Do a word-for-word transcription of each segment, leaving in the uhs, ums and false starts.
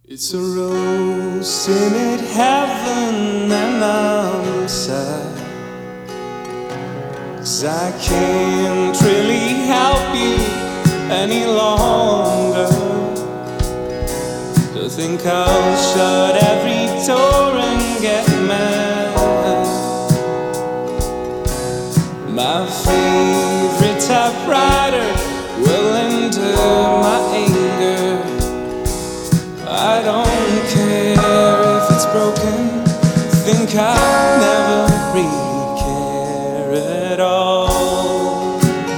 It's a rose in it heaven and I'm sad, 'cause I can't really help you any longer. To think I'll shut every door and get mad. My favorite typewriter will endure my anger. I don't care if it's broken. Think I'll never really care at all.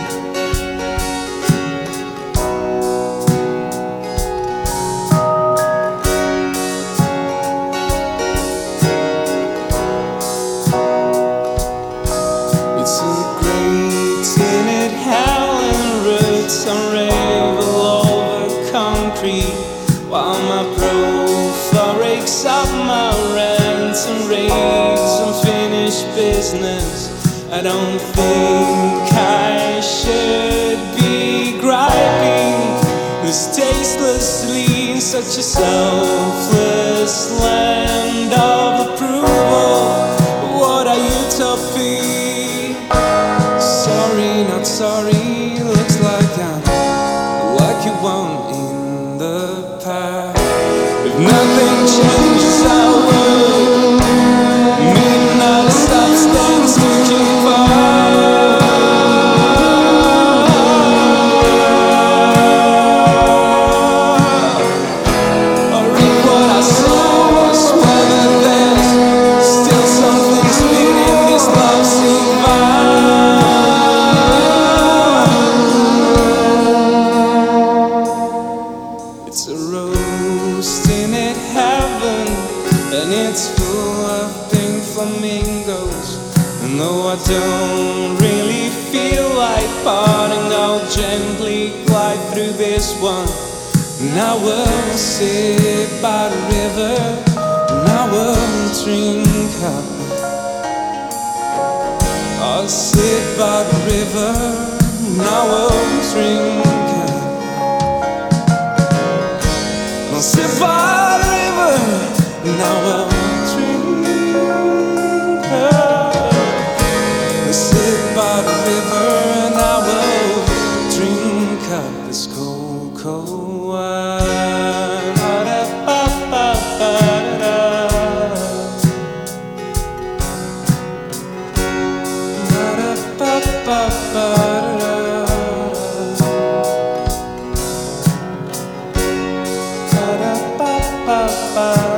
It's a great tinted howling roots unravel over concrete, while my profile rakes up my rents and raves unfinished business. I don't think I should be griping this tastelessly in such a selfless land of approval. What a utopia! Sorry, not sorry, looks like I'm like you want in the past. If nothing changes, I will midnight substance looking far. I read what I saw, I swear that there's still something spinning this love scene vibe. It's a rose in it heaven, and it's full of pink flamingos. And though I don't really feel like parting, I'll gently glide through this one. And I will sit by the river, and I will drink up. I'll sit by the river, and I will drink up. I'll sit by the river, and I will drink up. I'll sit by the river, and I will drink up this cold, cold wine. Da-da-ba-ba-ba-da-da. Da-da-ba-ba-ba-da-da. Ba-da-ba-ba-ba.